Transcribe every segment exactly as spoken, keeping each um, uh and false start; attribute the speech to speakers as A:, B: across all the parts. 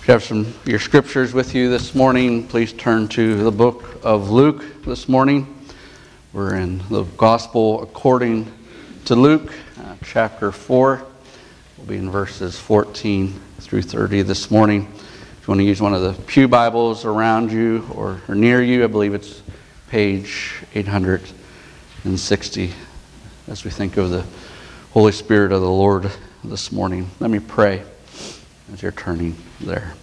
A: If you have some of your scriptures with you this morning, please turn to the book of Luke this morning. We're in the Gospel according to Luke, uh, chapter four. We'll be in verses fourteen through thirty this morning. If you want to use one of the pew Bibles around you or, or near you, I believe it's page eight hundred sixty as we think of the Holy Spirit of the Lord this morning. Let me pray as you're turning there.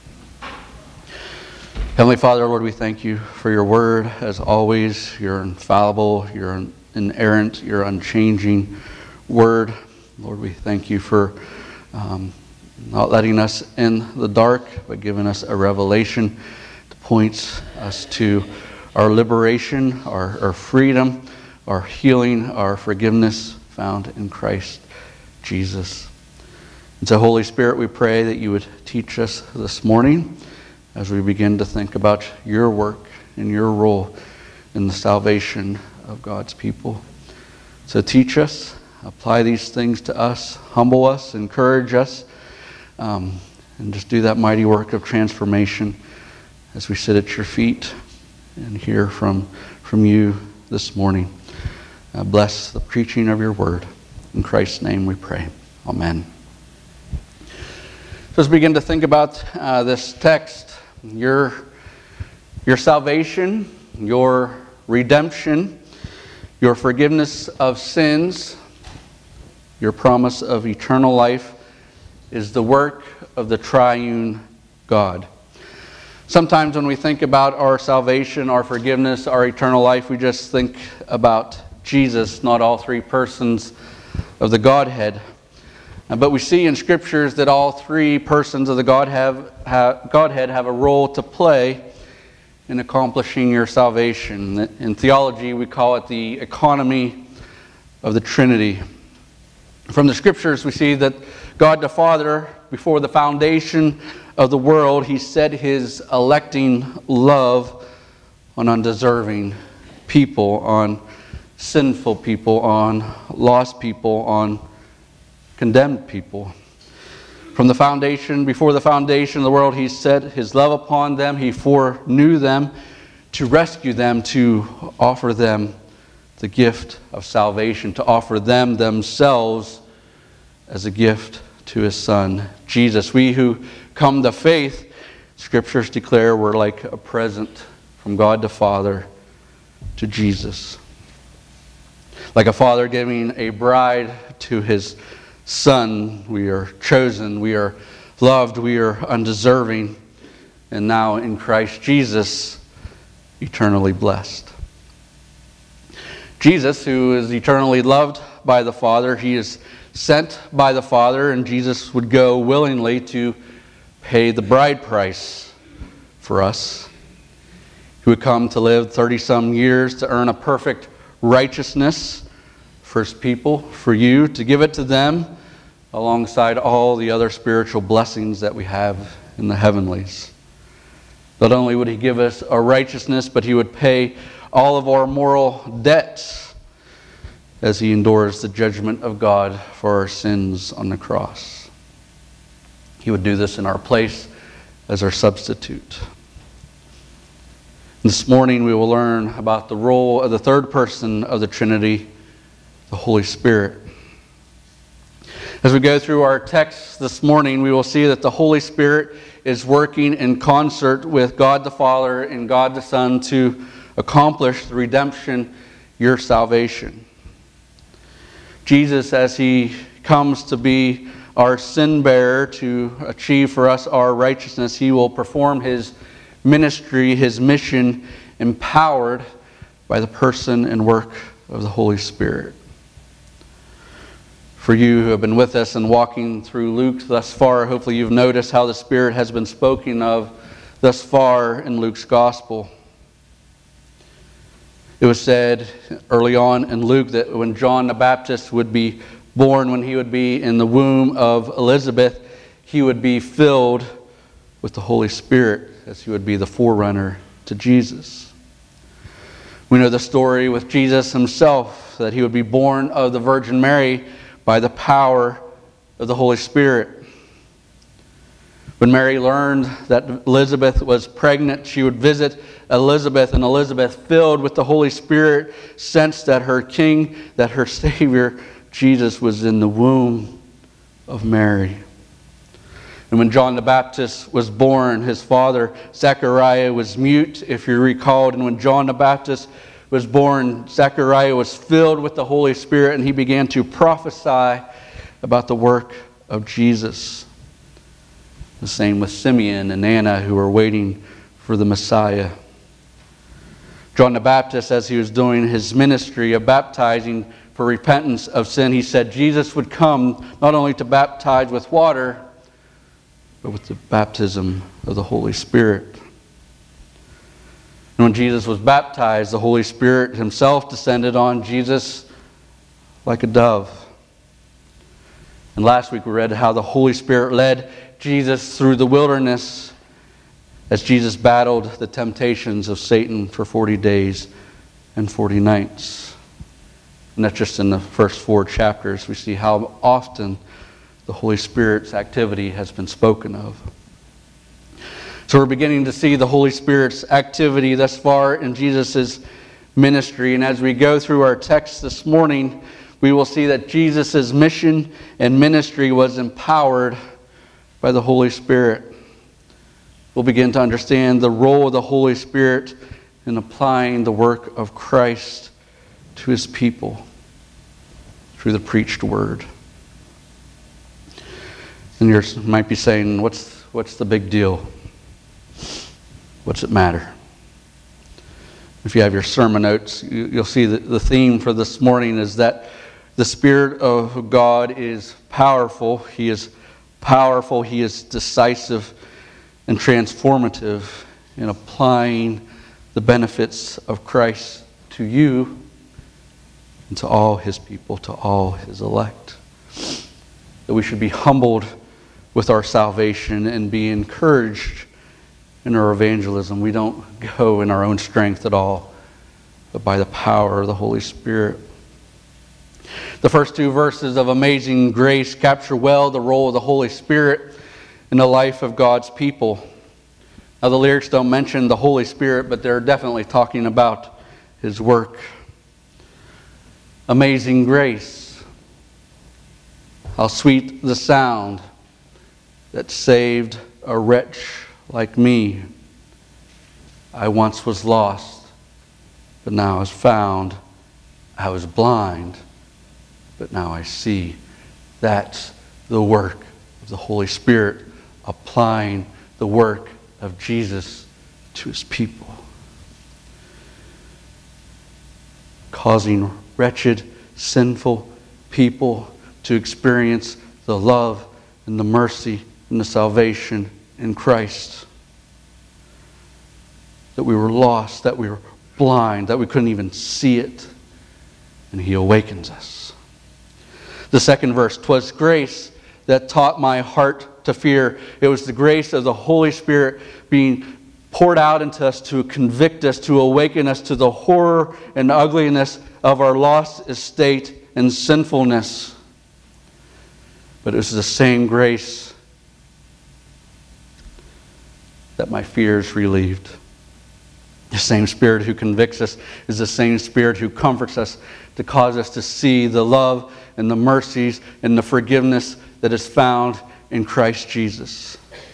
A: Heavenly Father, Lord, we thank you for your word. As always, you're infallible, you're inerrant, you're unchanging word. Lord, we thank you for um, not letting us in the dark, but giving us a revelation that points us to our liberation, our, our freedom, our healing, our forgiveness found in Christ Jesus. And so, Holy Spirit, we pray that you would teach us this morning as we begin to think about your work and your role in the salvation of God's people. So teach us, apply these things to us, humble us, encourage us, um, and just do that mighty work of transformation as we sit at your feet and hear from, from you this morning. Uh, bless the preaching of your word. In Christ's name we pray. Amen. So let's begin to think about uh, this text. Your, your salvation, your redemption, your forgiveness of sins, your promise of eternal life is the work of the triune God. Sometimes when we think about our salvation, our forgiveness, our eternal life, we just think about Jesus, not all three persons of the Godhead. But we see in Scriptures that all three persons of the Godhead have, Godhead have a role to play in accomplishing your salvation. In theology, we call it the economy of the Trinity. From the Scriptures, we see that God the Father, before the foundation of the world, He set His electing love on undeserving people, on sinful people, on lost people, on condemned people. From the foundation, before the foundation of the world, He set His love upon them. He foreknew them to rescue them, to offer them the gift of salvation, to offer them themselves as a gift to His Son, Jesus. We who come to faith, Scriptures declare we're like a present from God the Father to Jesus. Like a father giving a bride to his Son, we are chosen, we are loved, we are undeserving, and now in Christ Jesus, eternally blessed. Jesus, who is eternally loved by the Father, He is sent by the Father, and Jesus would go willingly to pay the bride price for us. He would come to live thirty-some years to earn a perfect righteousness for His people, for you, to give it to them alongside all the other spiritual blessings that we have in the heavenlies. Not only would He give us a righteousness, but He would pay all of our moral debts as He endures the judgment of God for our sins on the cross. He would do this in our place as our substitute. This morning we will learn about the role of the third person of the Trinity, the Holy Spirit. As we go through our text this morning, we will see that the Holy Spirit is working in concert with God the Father and God the Son to accomplish the redemption, your salvation. Jesus, as He comes to be our sin bearer, to achieve for us our righteousness, He will perform His ministry, His mission, empowered by the person and work of the Holy Spirit. For you who have been with us and walking through Luke thus far, hopefully you've noticed how the Spirit has been spoken of thus far in Luke's Gospel. It was said early on in Luke that when John the Baptist would be born, when he would be in the womb of Elizabeth, he would be filled with the Holy Spirit, as he would be the forerunner to Jesus. We know the story with Jesus Himself, that He would be born of the Virgin Mary by the power of the Holy Spirit. When Mary learned that Elizabeth was pregnant, she would visit Elizabeth, and Elizabeth, filled with the Holy Spirit, sensed that her King, that her Savior, Jesus, was in the womb of Mary. And when John the Baptist was born, his father, Zechariah, was mute, if you recalled. And when John the Baptist was born, Zechariah was filled with the Holy Spirit, and he began to prophesy about the work of Jesus. The same with Simeon and Anna, who were waiting for the Messiah. John the Baptist, as he was doing his ministry of baptizing for repentance of sin, he said Jesus would come not only to baptize with water, but with the baptism of the Holy Spirit. And when Jesus was baptized, the Holy Spirit himself descended on Jesus like a dove. And last week we read how the Holy Spirit led Jesus through the wilderness as Jesus battled the temptations of Satan for forty days and forty nights. And that's just in the first four chapters. We see how often the Holy Spirit's activity has been spoken of. So we're beginning to see the Holy Spirit's activity thus far in Jesus' ministry. And as we go through our text this morning, we will see that Jesus' mission and ministry was empowered by the Holy Spirit. We'll begin to understand the role of the Holy Spirit in applying the work of Christ to his people through the preached word. And you might be saying, what's, what's the big deal? What's it matter? If you have your sermon notes, you, you'll see that the theme for this morning is that the Spirit of God is powerful. He is powerful. He is decisive and transformative in applying the benefits of Christ to you and to all his people, to all his elect. That we should be humbled with our salvation and be encouraged in our evangelism. We don't go in our own strength at all, but by the power of the Holy Spirit. The first two verses of Amazing Grace capture well the role of the Holy Spirit in the life of God's people. Now, the lyrics don't mention the Holy Spirit, but they're definitely talking about his work. Amazing grace. How sweet the sound that saved a wretch like me. I once was lost, but now I was found. I was blind, but now I see. That's the work of the Holy Spirit, applying the work of Jesus to his people. Causing wretched, sinful people to experience the love and the mercy and the salvation in Christ. That we were lost, that we were blind, that we couldn't even see it. And he awakens us. The second verse, "'Twas grace that taught my heart to fear." It was the grace of the Holy Spirit being poured out into us to convict us, to awaken us to the horror and ugliness of our lost estate and sinfulness. But it was the same grace that my fears relieved. The same Spirit who convicts us is the same Spirit who comforts us to cause us to see the love and the mercies and the forgiveness that is found in Christ Jesus.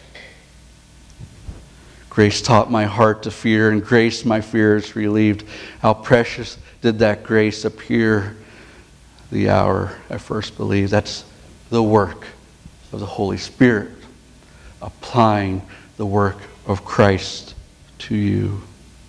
A: Grace taught my heart to fear, and grace my fears relieved. How precious did that grace appear the hour I first believed. That's the work of the Holy Spirit, applying the work of Christ to you.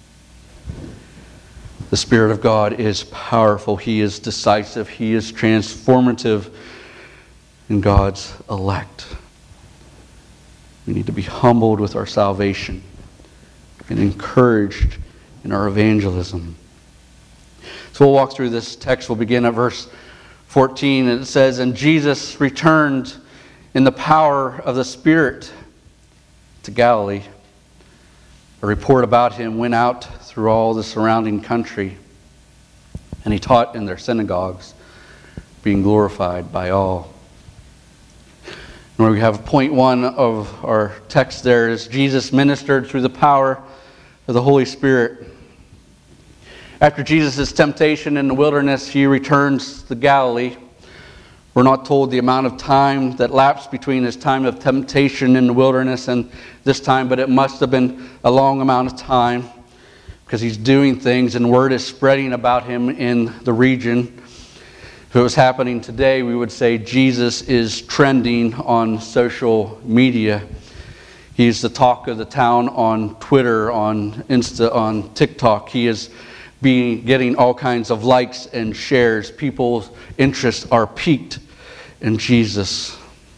A: The Spirit of God is powerful. He is decisive. He is transformative in God's elect. We need to be humbled with our salvation and encouraged in our evangelism. So we'll walk through this text. We'll begin at verse fourteen. And it says, "And Jesus returned in the power of the Spirit to Galilee. A report about him went out through all the surrounding country, and he taught in their synagogues, being glorified by all." Where we have point one of our text there is Jesus ministered through the power of the Holy Spirit. After Jesus' temptation in the wilderness, he returns to Galilee. We're not told the amount of time that lapsed between his time of temptation in the wilderness and this time, but it must have been a long amount of time because he's doing things and word is spreading about him in the region. If it was happening today, we would say Jesus is trending on social media. He's the talk of the town on Twitter, on Insta, on TikTok. He is being getting all kinds of likes and shares. People's interests are piqued in Jesus.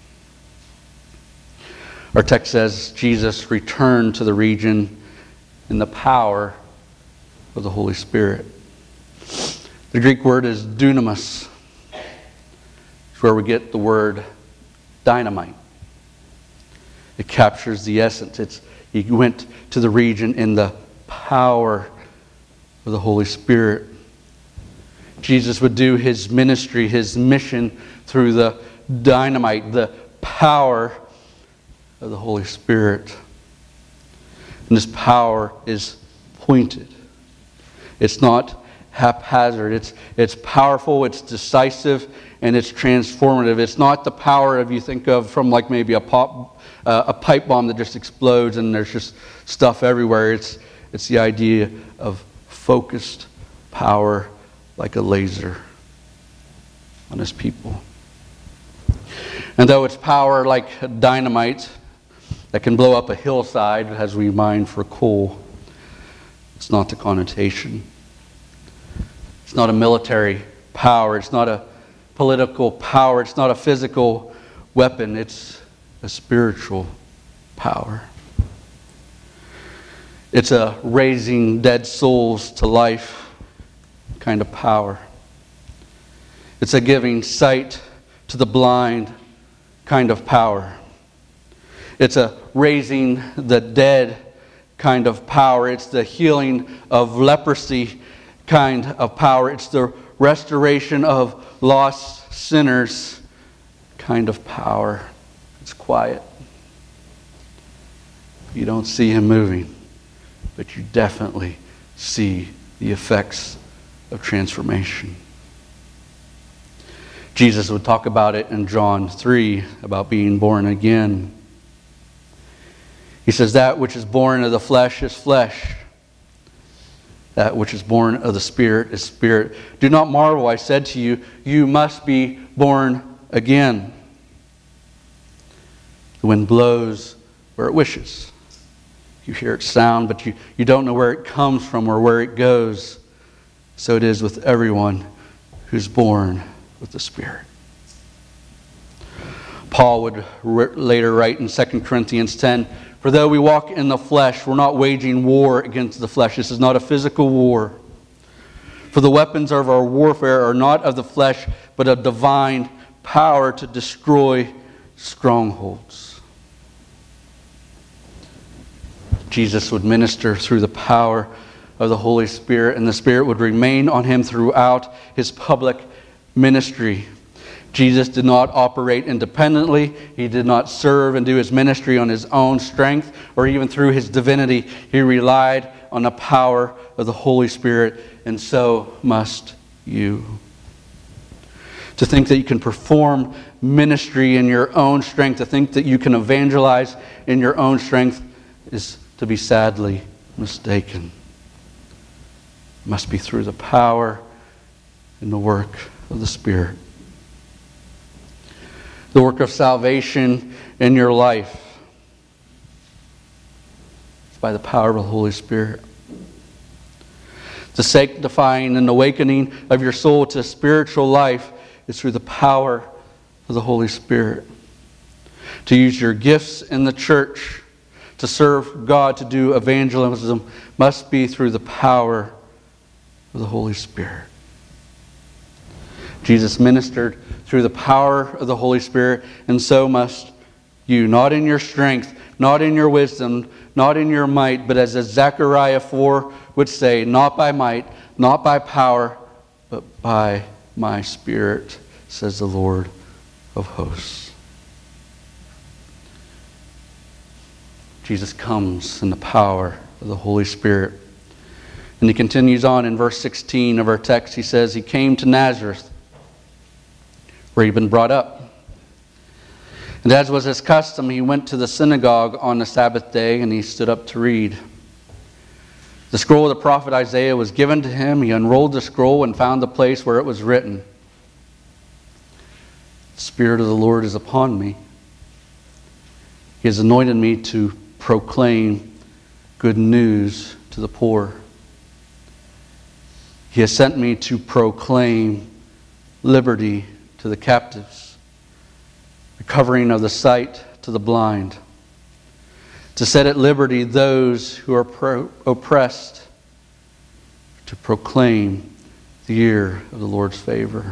A: Our text says Jesus returned to the region in the power of the Holy Spirit. The Greek word is dunamis. It's where we get the word dynamite. It captures the essence. It's, he went to the region in the power of the Holy Spirit. Jesus would do his ministry, his mission through the dynamite, the power of the Holy Spirit. And this power is pointed. It's not haphazard. It's, it's powerful, it's decisive, and it's transformative. It's not the power of, you think of from like maybe a pop, uh, a pipe bomb that just explodes and there's just stuff everywhere. It's, it's the idea of focused power like a laser on his people. And though it's power like dynamite that can blow up a hillside as we mine for coal, it's not the connotation. It's not a military power. It's not a political power. It's not a physical weapon. It's a spiritual power. It's a raising dead souls to life kind of power. It's a giving sight to the blind kind of power. It's a raising the dead kind of power. It's the healing of leprosy kind of power. It's the restoration of lost sinners kind of power. It's quiet. You don't see him moving, but you definitely see the effects of transformation. Jesus would talk about it in John three, about being born again. He says, that which is born of the flesh is flesh. That which is born of the Spirit is spirit. Do not marvel, I said to you, you must be born again. The wind blows where it wishes. You hear its sound, but you, you don't know where it comes from or where it goes. So it is with everyone who's born with the Spirit. Paul would re- later write in Second Corinthians ten, for though we walk in the flesh, we're not waging war against the flesh. This is not a physical war. For the weapons of our warfare are not of the flesh, but of divine power to destroy strongholds. Jesus would minister through the power of the Holy Spirit, and the Spirit would remain on him throughout his public ministry. Jesus did not operate independently. He did not serve and do his ministry on his own strength or even through his divinity. He relied on the power of the Holy Spirit, and so must you. To think that you can perform ministry in your own strength, to think that you can evangelize in your own strength, is to be sadly mistaken. It must be through the power and the work of the Spirit. The work of salvation in your life is by the power of the Holy Spirit. The sanctifying and awakening of your soul to spiritual life is through the power of the Holy Spirit. To use your gifts in the church, to serve God, to do evangelism, must be through the power of the Holy Spirit. Jesus ministered through the power of the Holy Spirit, and so must you. Not in your strength, not in your wisdom, not in your might, but as Zechariah four would say, not by might, not by power, but by my Spirit, says the Lord of hosts. Jesus comes in the power of the Holy Spirit. And he continues on in verse sixteen of our text. He says, he came to Nazareth, where he'd been brought up. And as was his custom, he went to the synagogue on the Sabbath day, and he stood up to read. The scroll of the prophet Isaiah was given to him. He unrolled the scroll and found the place where it was written, the Spirit of the Lord is upon me. He has anointed me to proclaim good news to the poor. He has sent me to proclaim liberty to the captives, recovering of the sight to the blind, to set at liberty those who are pro- oppressed, to proclaim the year of the Lord's favor.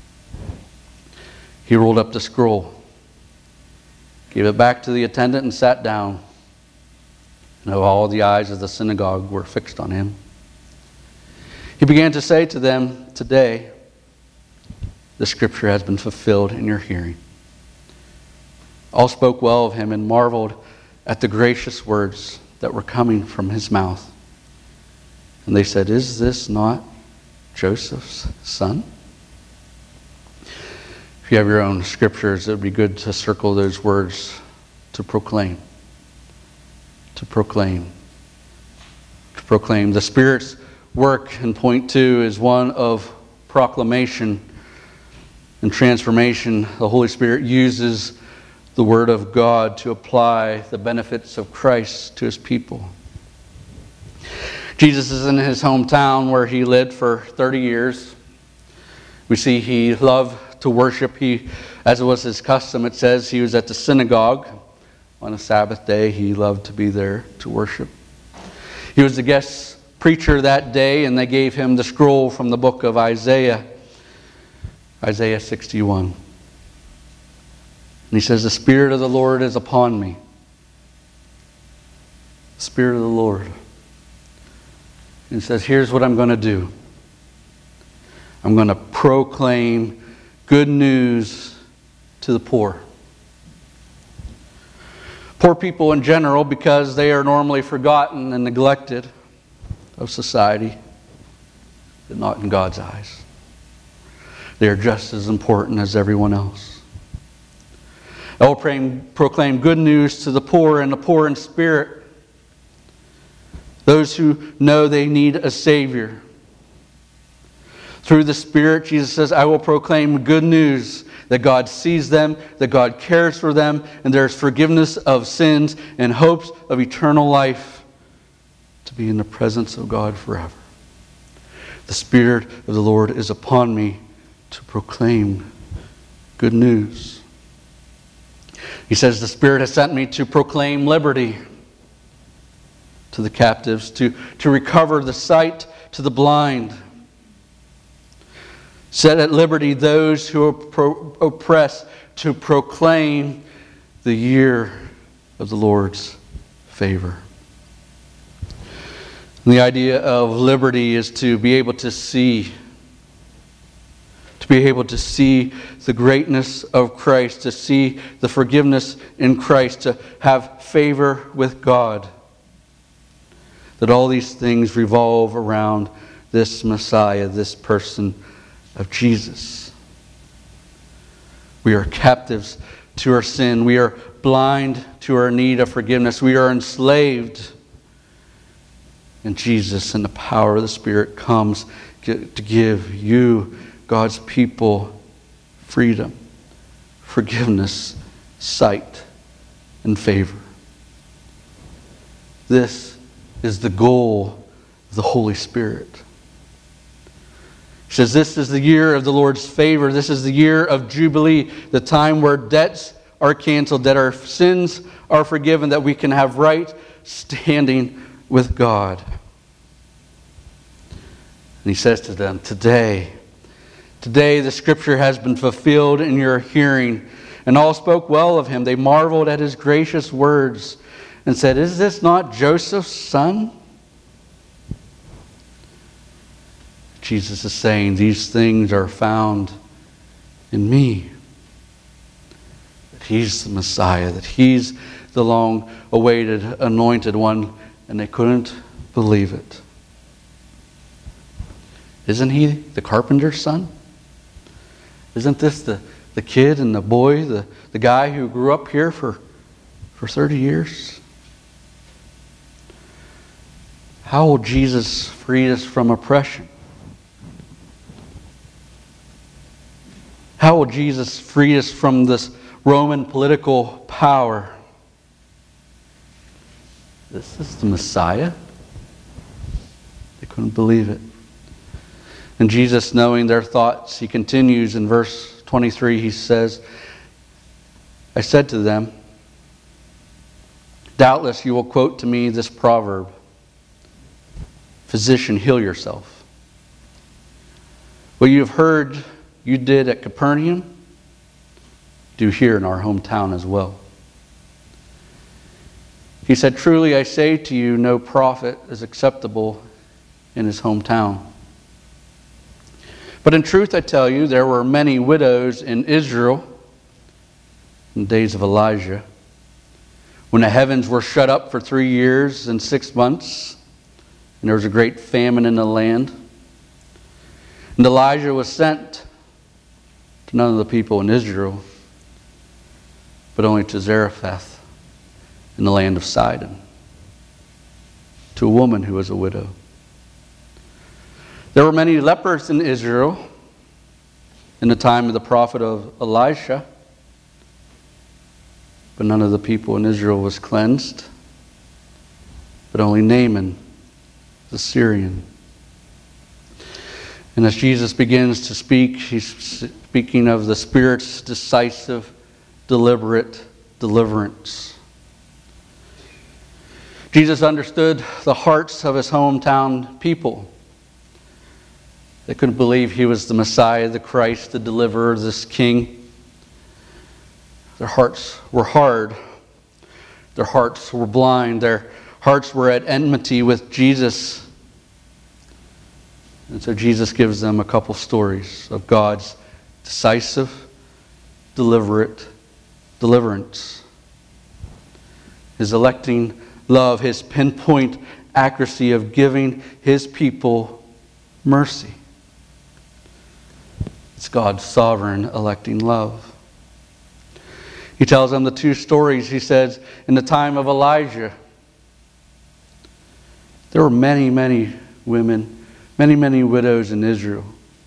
A: He rolled up the scroll, gave it back to the attendant, and sat down. And all the eyes of the synagogue were fixed on him. He began to say to them, today, the scripture has been fulfilled in your hearing. All spoke well of him and marveled at the gracious words that were coming from his mouth. And they said, is this not Joseph's son? If you have your own scriptures, it would be good to circle those words, to proclaim. To proclaim. To proclaim. The Spirit's work in point two is one of proclamation and transformation. The Holy Spirit uses the Word of God to apply the benefits of Christ to His people. Jesus is in his hometown where he lived for thirty years. We see he loved to worship. He, as it was his custom, it says he was at the synagogue on a Sabbath day. He loved to be there to worship. He was the guest preacher that day, and they gave him the scroll from the book of Isaiah, Isaiah sixty-one. And he says, the Spirit of the Lord is upon me. The Spirit of the Lord. And he says, here's what I'm going to do. I'm going to proclaim good news to the poor. Poor people in general, because they are normally forgotten and neglected of society, but not in God's eyes. They are just as important as everyone else. I will proclaim good news to the poor and the poor in spirit, those who know they need a Savior. Through the Spirit, Jesus says, I will proclaim good news that God sees them, that God cares for them, and there's forgiveness of sins and hopes of eternal life to be in the presence of God forever. The Spirit of the Lord is upon me to proclaim good news. He says, the Spirit has sent me to proclaim liberty to the captives, to, to recover the sight to the blind, set at liberty those who are pro- oppressed, to proclaim the year of the Lord's favor. And the idea of liberty is to be able to see To be able to see the greatness of Christ, to see the forgiveness in Christ, to have favor with God. That all these things revolve around this Messiah, this person of Jesus. We are captives to our sin. We are blind to our need of forgiveness. We are enslaved. And Jesus, in the power of the Spirit, comes to give you, God's people, freedom, forgiveness, sight, and favor. This is the goal of the Holy Spirit. He says this is the year of the Lord's favor. This is the year of Jubilee, the time where debts are canceled, that our sins are forgiven, that we can have right standing with God. And he says to them, today, Today the scripture has been fulfilled in your hearing. And all spoke well of him. They marveled at his gracious words and said, is this not Joseph's son? Jesus is saying, these things are found in me. That he's the Messiah, that he's the long-awaited anointed one, and they couldn't believe it. Isn't he the carpenter's son? Isn't this the, the kid and the boy, the, the guy who grew up here for, for thirty years? How will Jesus free us from oppression? How will Jesus free us from this Roman political power? This is the Messiah? They couldn't believe it. And Jesus, knowing their thoughts, he continues in verse twenty-three, he says, I said to them, doubtless you will quote to me this proverb, physician, heal yourself. What you have heard you did at Capernaum, do here in our hometown as well. He said, truly I say to you, no prophet is acceptable in his hometown. But in truth I tell you, there were many widows in Israel in the days of Elijah, when the heavens were shut up for three years and six months, and there was a great famine in the land. And Elijah was sent to none of the people in Israel, but only to Zarephath in the land of Sidon, to a woman who was a widow. There were many lepers in Israel in the time of the prophet of Elisha, but none of the people in Israel was cleansed, but only Naaman, the Syrian. And as Jesus begins to speak, he's speaking of the Spirit's decisive, deliberate deliverance. Jesus understood the hearts of his hometown people. They couldn't believe he was the Messiah, the Christ, the deliverer, this king. Their hearts were hard. Their hearts were blind. Their hearts were at enmity with Jesus. And so Jesus gives them a couple stories of God's decisive, deliberate deliverance. His electing love, his pinpoint accuracy of giving his people mercy. It's God's sovereign electing love. He tells them the two stories. He says, in the time of Elijah, there were many, many women, many, many widows in Israel.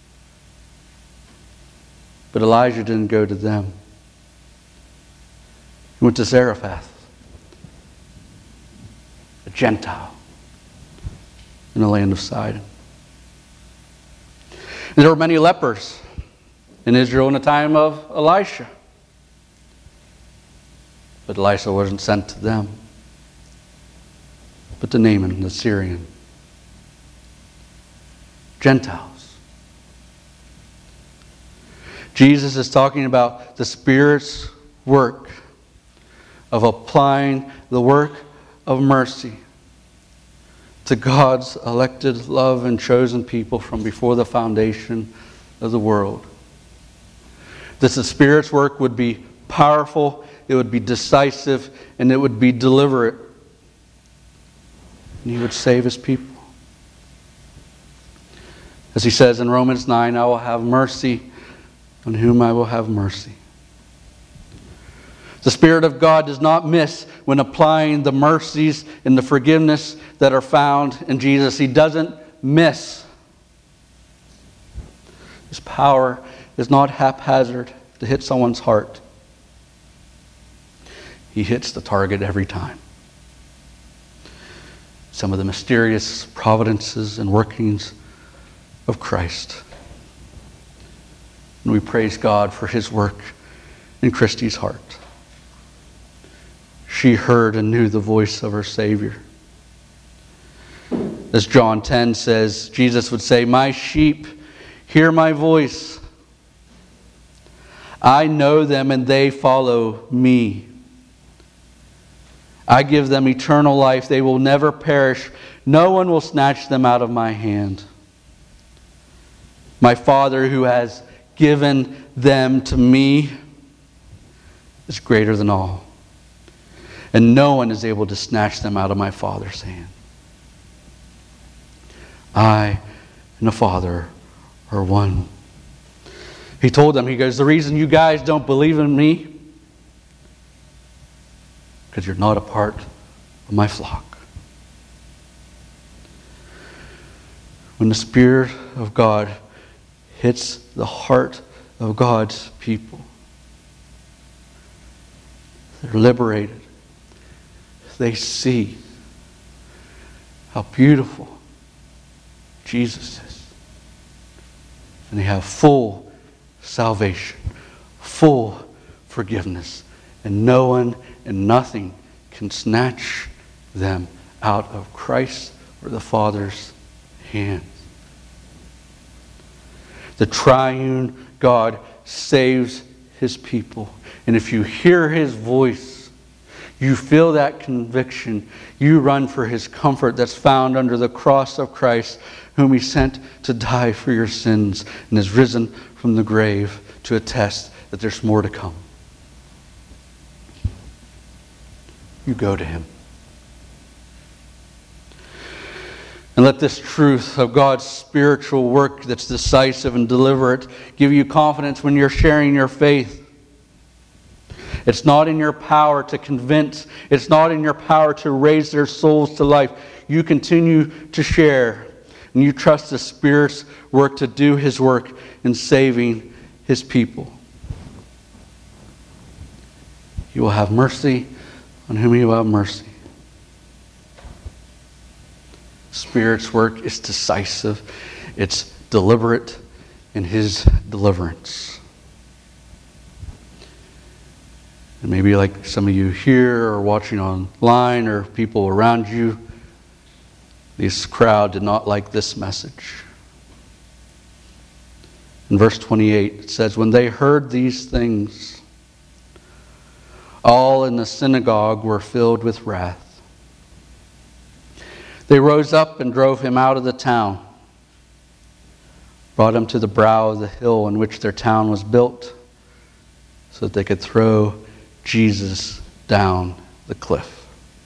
A: But Elijah didn't go to them. He went to Zarephath, a Gentile, in the land of Sidon. And there were many lepers in Israel in the time of Elisha. But Elisha wasn't sent to them, but to Naaman, the Syrian. Gentiles. Jesus is talking about the Spirit's work of applying the work of mercy to God's elected, love, and chosen people from before the foundation of the world. This the Spirit's work would be powerful, it would be decisive, and it would be deliberate. And he would save his people. As he says in Romans nine, I will have mercy on whom I will have mercy. The Spirit of God does not miss when applying the mercies and the forgiveness that are found in Jesus. He doesn't miss. His power is not haphazard to hit someone's heart. He hits the target every time. Some of the mysterious providences and workings of Christ. And we praise God for his work in Christy's heart. She heard and knew the voice of her Savior. As John ten says, Jesus would say, my sheep hear my voice. I know them and they follow me. I give them eternal life. They will never perish. No one will snatch them out of my hand. My Father who has given them to me is greater than all. and no one is able to snatch them out of my Father's hand. I and the Father are one. He told them, he goes, the reason you guys don't believe in me, because you're not a part of my flock. When the Spirit of God hits the heart of God's people, they're liberated. They see how beautiful Jesus is. And they have full salvation, full forgiveness. And no one and nothing can snatch them out of Christ or the Father's hands. The triune God saves his people. And if you hear his voice, you feel that conviction, you run for his comfort that's found under the cross of Christ, whom he sent to die for your sins and is risen from the grave to attest that there's more to come. You go to him. And let this truth of God's spiritual work that's decisive and deliberate give you confidence when you're sharing your faith. It's not in your power to convince. It's not in your power to raise their souls to life. You continue to share. And you trust the Spirit's work to do his work in saving his people. He will have mercy on whom he will have mercy. Spirit's work is decisive. It's deliberate in his deliverance. And maybe like some of you here or watching online or people around you, this crowd did not like this message. In verse twenty-eight, it says, when they heard these things, all in the synagogue were filled with wrath. They rose up and drove him out of the town, brought him to the brow of the hill on which their town was built, so that they could throw Jesus down the cliff.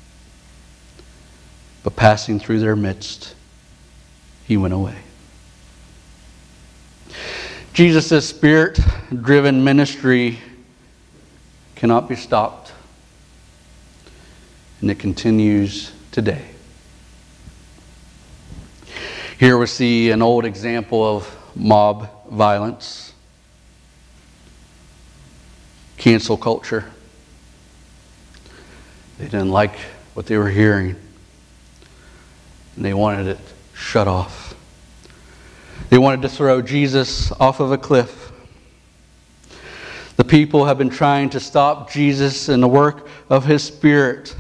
A: But passing through their midst, he went away. Jesus' Spirit-driven ministry cannot be stopped, and it continues today. Here we see an old example of mob violence, cancel culture. They didn't like what they were hearing, and they wanted it shut off. They wanted to throw Jesus off of a cliff. The people have been trying to stop Jesus and the work of his Spirit.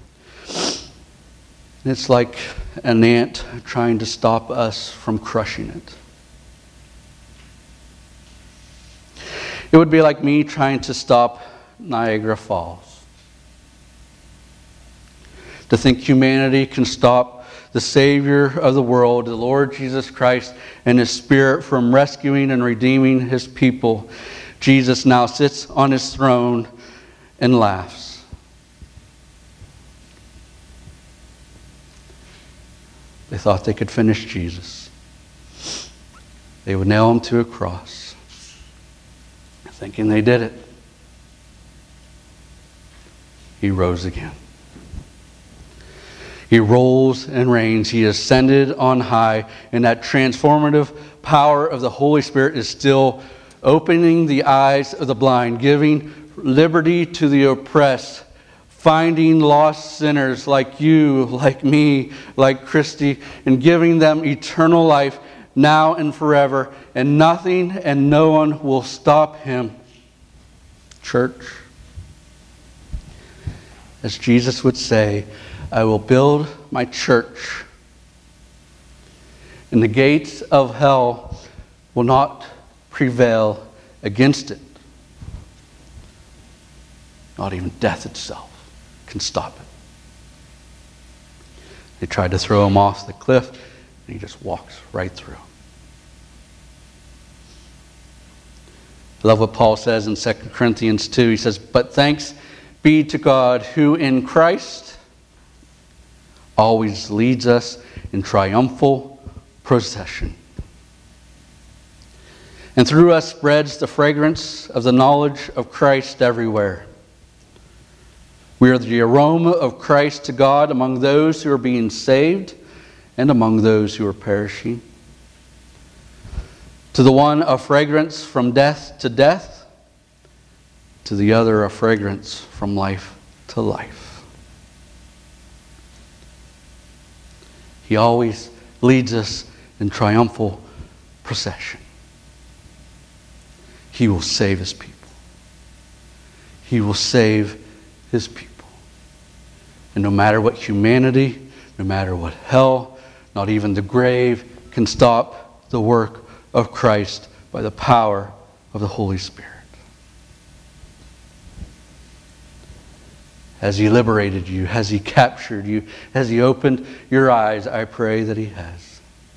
A: It's like an ant trying to stop us from crushing it. It would be like me trying to stop Niagara Falls. To think humanity can stop the Savior of the world, the Lord Jesus Christ, and his Spirit from rescuing and redeeming his people. Jesus now sits on his throne and laughs. They thought they could finish Jesus. They would nail him to a cross, thinking they did it. He rose again. He rules and reigns. He ascended on high, and that transformative power of the Holy Spirit is still opening the eyes of the blind, giving liberty to the oppressed, finding lost sinners like you, like me, like Christy, and giving them eternal life now and forever. And nothing and no one will stop him. Church, as Jesus would say, I will build my church, and the gates of hell will not prevail against it. Not even death itself can stop it. They tried to throw him off the cliff, and he just walks right through. I love what Paul says in Second Corinthians two. He says, but thanks be to God, who in Christ always leads us in triumphal procession, and through us spreads the fragrance of the knowledge of Christ everywhere. We are the aroma of Christ to God among those who are being saved and among those who are perishing. To the one, a fragrance from death to death. To the other, a fragrance from life to life. He always leads us in triumphal procession. He will save his people. He will save his people. And no matter what humanity, no matter what hell, not even the grave can stop the work of Christ by the power of the Holy Spirit. Has he liberated you? Has he captured you? Has he opened your eyes? I pray that he has.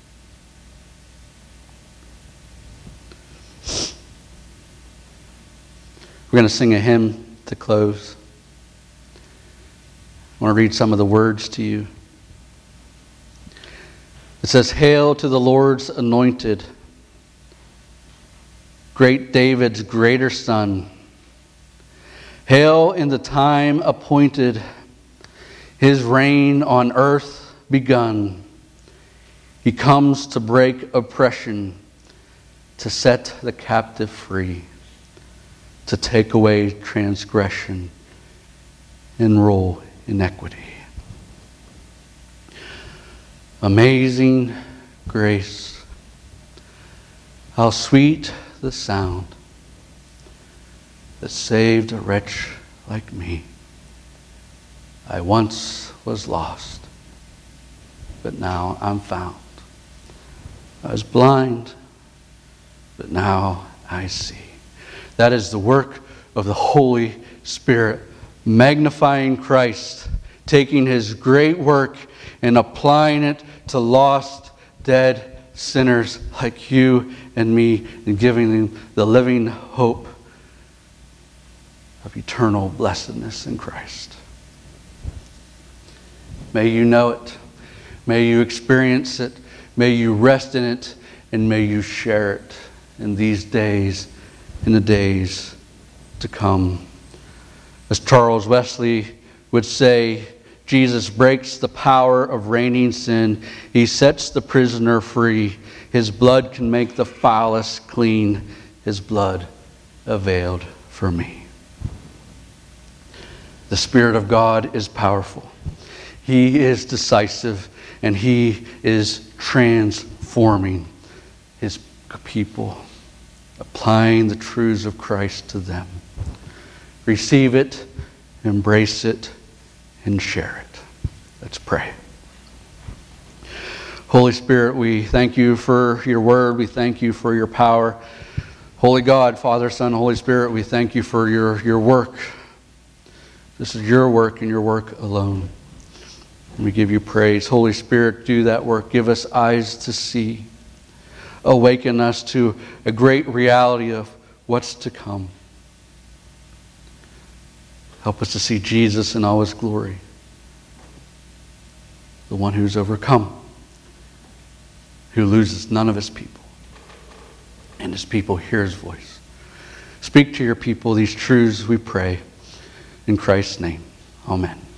A: We're going to sing a hymn to close. I want to read some of the words to you. It says, "Hail to the Lord's anointed, great David's greater son. Hail in the time appointed, his reign on earth begun. He comes to break oppression, to set the captive free, to take away transgression, enroll inequity. Amazing grace, how sweet the sound that saved a wretch like me. I once was lost, but now I'm found. I was blind, but now I see." That is the work of the Holy Spirit, magnifying Christ, taking his great work and applying it to lost, dead sinners like you and me, and giving them the living hope of eternal blessedness in Christ. May you know it. May you experience it. May you rest in it. And may you share it in these days, in the days to come. As Charles Wesley would say, Jesus breaks the power of reigning sin. He sets the prisoner free. His blood can make the foulest clean. His blood availed for me. The Spirit of God is powerful. He is decisive, and he is transforming his people, applying the truths of Christ to them. Receive it, embrace it, and share it. Let's pray. Holy Spirit, we thank you for your word. We thank you for your power. Holy God, Father, Son, Holy Spirit, we thank you for your, your work. This is your work and your work alone. And we give you praise. Holy Spirit, do that work. Give us eyes to see. Awaken us to a great reality of what's to come. Help us to see Jesus in all his glory, the one who's overcome, who loses none of his people, and his people hear his voice. Speak to your people these truths, we pray. In Christ's name, amen.